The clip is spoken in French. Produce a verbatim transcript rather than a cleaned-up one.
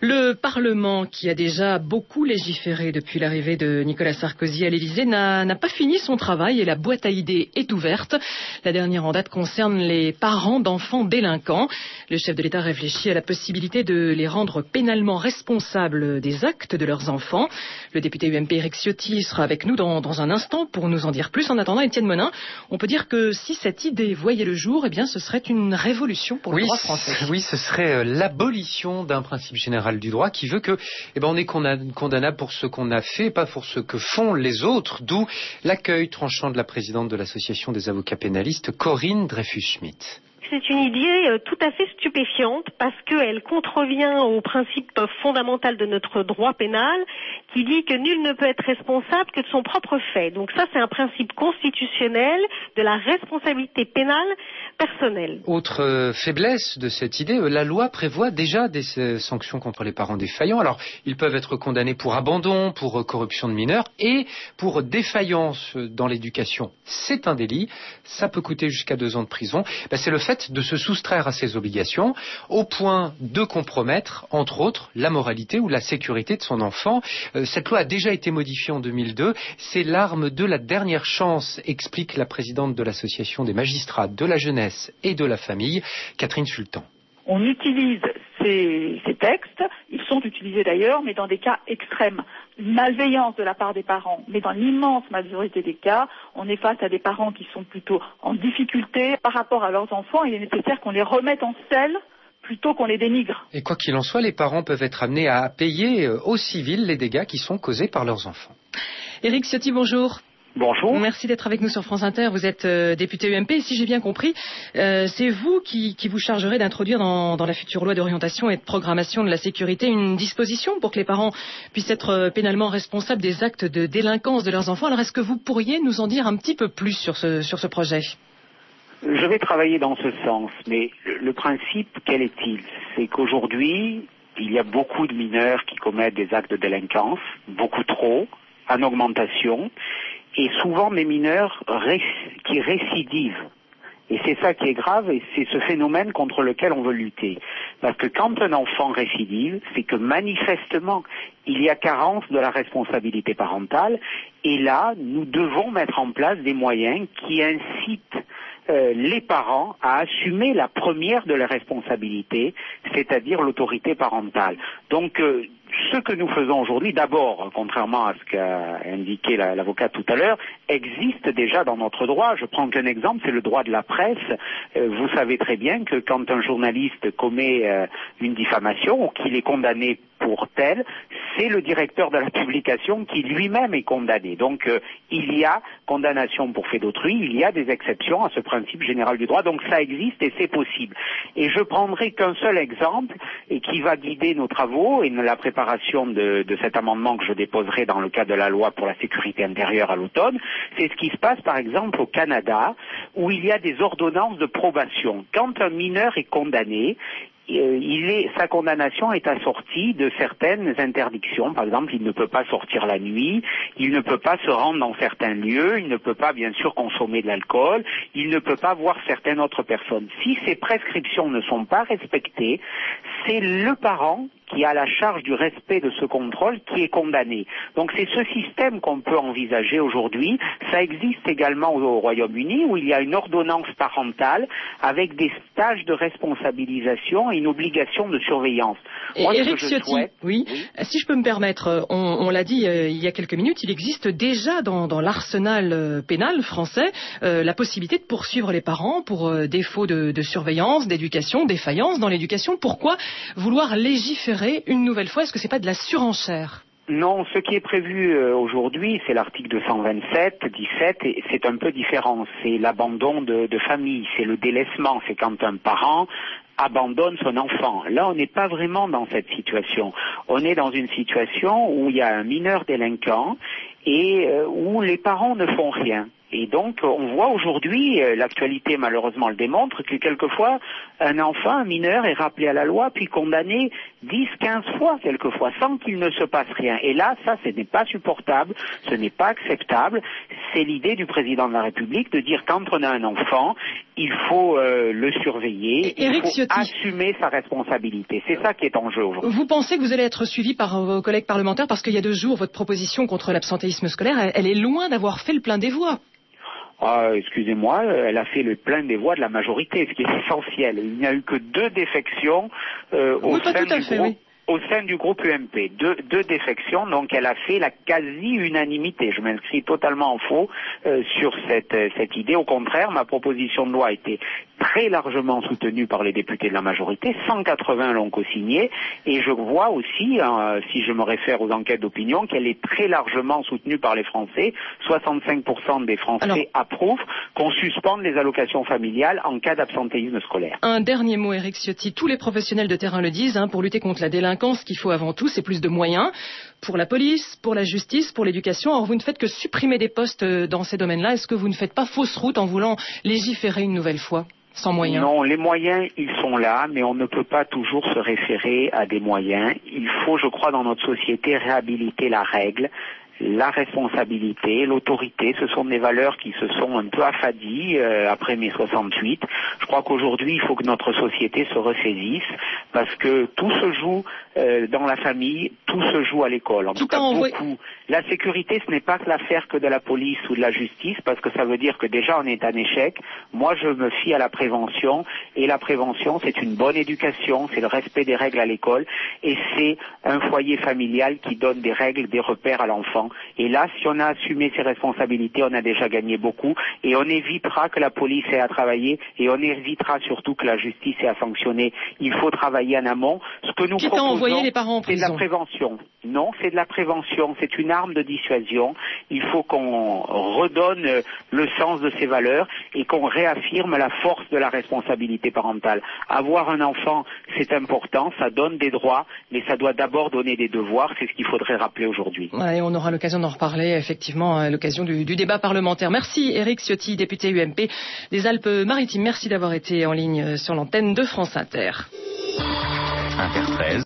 Le Parlement, qui a déjà beaucoup légiféré depuis l'arrivée de Nicolas Sarkozy à l'Élysée, n'a, n'a pas fini son travail et la boîte à idées est ouverte. La dernière en date concerne les parents d'enfants délinquants. Le chef de l'État réfléchit à la possibilité de les rendre pénalement responsables des actes de leurs enfants. Le député U M P Éric Ciotti sera avec nous dans, dans un instant pour nous en dire plus. En attendant, Étienne Monin, on peut dire que si cette idée voyait le jour, eh bien, ce serait une révolution pour oui, le droit français. Oui, ce serait l'abolition d'un principe général du droit qui veut que, eh ben, on est condamnable pour ce qu'on a fait, pas pour ce que font les autres. D'où l'accueil tranchant de la présidente de l'association des avocats pénalistes, Corinne Dreyfus-Schmidt. C'est une idée tout à fait stupéfiante parce qu'elle contrevient au principe fondamental de notre droit pénal qui dit que nul ne peut être responsable que de son propre fait. Donc ça, c'est un principe constitutionnel de la responsabilité pénale personnelle. Autre faiblesse de cette idée, la loi prévoit déjà des sanctions contre les parents défaillants. Alors, ils peuvent être condamnés pour abandon, pour corruption de mineurs et pour défaillance dans l'éducation. C'est un délit, ça peut coûter jusqu'à deux ans de prison. Ben, c'est le fait de se soustraire à ses obligations au point de compromettre, entre autres, la moralité ou la sécurité de son enfant. Euh, cette loi a déjà été modifiée en deux mille deux. C'est l'arme de la dernière chance, explique la présidente de l'association des magistrats de la jeunesse et de la famille, Catherine Sultan. On utilise ces, ces textes, ils sont utilisés d'ailleurs, mais dans des cas extrêmes. Une malveillance de la part des parents, mais dans l'immense majorité des cas, on est face à des parents qui sont plutôt en difficulté par rapport à leurs enfants. Il est nécessaire qu'on les remette en selle plutôt qu'on les dénigre. Et quoi qu'il en soit, les parents peuvent être amenés à payer au civil les dégâts qui sont causés par leurs enfants. Éric Ciotti, bonjour. Bonjour. Merci d'être avec nous sur France Inter. Vous êtes euh, député U M P et si j'ai bien compris, euh, c'est vous qui, qui vous chargerez d'introduire dans, dans la future loi d'orientation et de programmation de la sécurité une disposition pour que les parents puissent être euh, pénalement responsables des actes de délinquance de leurs enfants. Alors est-ce que vous pourriez nous en dire un petit peu plus sur ce, sur ce projet ? Je vais travailler dans ce sens, mais le, le principe, quel est-il ? C'est qu'aujourd'hui, il y a beaucoup de mineurs qui commettent des actes de délinquance, beaucoup trop, en augmentation. Et souvent des mineurs ré- qui récidivent. Et c'est ça qui est grave et c'est ce phénomène contre lequel on veut lutter. Parce que quand un enfant récidive, c'est que manifestement, il y a carence de la responsabilité parentale. Et là, nous devons mettre en place des moyens qui incitent euh, les parents à assumer la première de leurs responsabilités, c'est-à-dire l'autorité parentale. Donc, euh, ce que nous faisons aujourd'hui, d'abord, contrairement à ce qu'a indiqué la, l'avocat tout à l'heure, existe déjà dans notre droit. Je prends qu'un exemple, c'est le droit de la presse. Euh, vous savez très bien que quand un journaliste commet euh, une diffamation ou qu'il est condamné pour tel, c'est le directeur de la publication qui lui-même est condamné. Donc euh, il y a condamnation pour fait d'autrui, il y a des exceptions à ce principe général du droit, donc ça existe et c'est possible. Et je prendrai qu'un seul exemple et qui va guider nos travaux et la préparation de, de cet amendement que je déposerai dans le cadre de la loi pour la sécurité intérieure à l'automne, c'est ce qui se passe par exemple au Canada où il y a des ordonnances de probation. Quand un mineur est condamné, Il est, sa condamnation est assortie de certaines interdictions. Par exemple, il ne peut pas sortir la nuit, il ne peut pas se rendre dans certains lieux, il ne peut pas bien sûr consommer de l'alcool, il ne peut pas voir certaines autres personnes. Si ces prescriptions ne sont pas respectées, c'est le parent qui a la charge du respect de ce contrôle qui est condamné. Donc c'est ce système qu'on peut envisager aujourd'hui. Ça existe également au Royaume-Uni où il y a une ordonnance parentale avec des stages de responsabilisation et une obligation de surveillance. Et Moi, Éric ce que je Ciotti, souhaite, oui. oui, si je peux me permettre, on, on l'a dit euh, il y a quelques minutes, il existe déjà dans, dans l'arsenal euh, pénal français euh, la possibilité de poursuivre les parents pour euh, défaut de, de surveillance, d'éducation, défaillance dans l'éducation. Pourquoi vouloir légiférer une nouvelle fois? Est-ce que c'est pas de la surenchère? Non, ce qui est prévu euh, aujourd'hui, c'est l'article deux cent vingt-sept, dix-sept, et c'est un peu différent. C'est l'abandon de, de famille, c'est le délaissement, c'est quand un parent abandonne son enfant. Là, on n'est pas vraiment dans cette situation. On est dans une situation où il y a un mineur délinquant et euh, où les parents ne font rien. Et donc, on voit aujourd'hui, euh, l'actualité malheureusement le démontre, que quelquefois, un enfant, un mineur est rappelé à la loi, puis condamné dix, quinze fois quelquefois, sans qu'il ne se passe rien. Et là, ça, ce n'est pas supportable, ce n'est pas acceptable. C'est l'idée du président de la République de dire quand on a un enfant, il faut euh, le surveiller, Et, il Éric faut Ciotti, assumer sa responsabilité. C'est ça qui est en jeu aujourd'hui. vous pensez que vous allez être suivi par vos collègues parlementaires parce qu'il y a deux jours, votre proposition contre l'absentéisme scolaire, elle, elle est loin d'avoir fait le plein des voix. Ah, excusez-moi, elle a fait le plein des voix de la majorité, ce qui est essentiel. Il n'y a eu que deux défections euh, Oui, au, pas sein tout à du fait, groupe, oui. au sein du groupe U M P. Deux, deux défections, donc elle a fait la quasi-unanimité. Je m'inscris totalement en faux euh, sur cette, cette idée. Au contraire, ma proposition de loi a été très largement soutenue par les députés de la majorité. cent quatre-vingts l'ont co-signée. Et je vois aussi, hein, si je me réfère aux enquêtes d'opinion, qu'elle est très largement soutenue par les Français. soixante-cinq pour cent des Français Alors, approuvent qu'on suspende les allocations familiales en cas d'absentéisme scolaire. Un dernier mot, Éric Ciotti. Tous les professionnels de terrain le disent, hein, pour lutter contre la délinquance, ce qu'il faut avant tout, c'est plus de moyens pour la police, pour la justice, pour l'éducation. Or, vous ne faites que supprimer des postes dans ces domaines-là. Est-ce que vous ne faites pas fausse route en voulant légiférer une nouvelle fois sans moyens? Non, les moyens, ils sont là, mais on ne peut pas toujours se référer à des moyens. Il faut, je crois, dans notre société, réhabiliter la règle. La responsabilité, l'autorité, ce sont des valeurs qui se sont un peu affadies euh, après mai soixante-huit. Je crois qu'aujourd'hui, il faut que notre société se ressaisisse parce que tout se joue euh, dans la famille, tout se joue à l'école. En tout, tout cas, beaucoup. La sécurité, ce n'est pas que l'affaire que de la police ou de la justice parce que ça veut dire que déjà on est en échec. Moi, je me fie à la prévention et la prévention, c'est une bonne éducation, c'est le respect des règles à l'école et c'est un foyer familial qui donne des règles, des repères à l'enfant. Et là, si on a assumé ses responsabilités, on a déjà gagné beaucoup et on évitera que la police ait à travailler et on évitera surtout que la justice ait à sanctionner. Il faut travailler en amont. Ce que nous Quitte à envoyer les parents en prison, c'est de la prévention. Non, c'est de la prévention. C'est une arme de dissuasion. Il faut qu'on redonne le sens de ces valeurs et qu'on réaffirme la force de la responsabilité parentale. Avoir un enfant, c'est important, ça donne des droits, mais ça doit d'abord donner des devoirs. C'est ce qu'il faudrait rappeler aujourd'hui. Ouais, on aura l'occasion d'en reparler, effectivement, à l'occasion du, du débat parlementaire. Merci Éric Ciotti, député U M P des Alpes-Maritimes. Merci d'avoir été en ligne sur l'antenne de France Inter. Inter treize.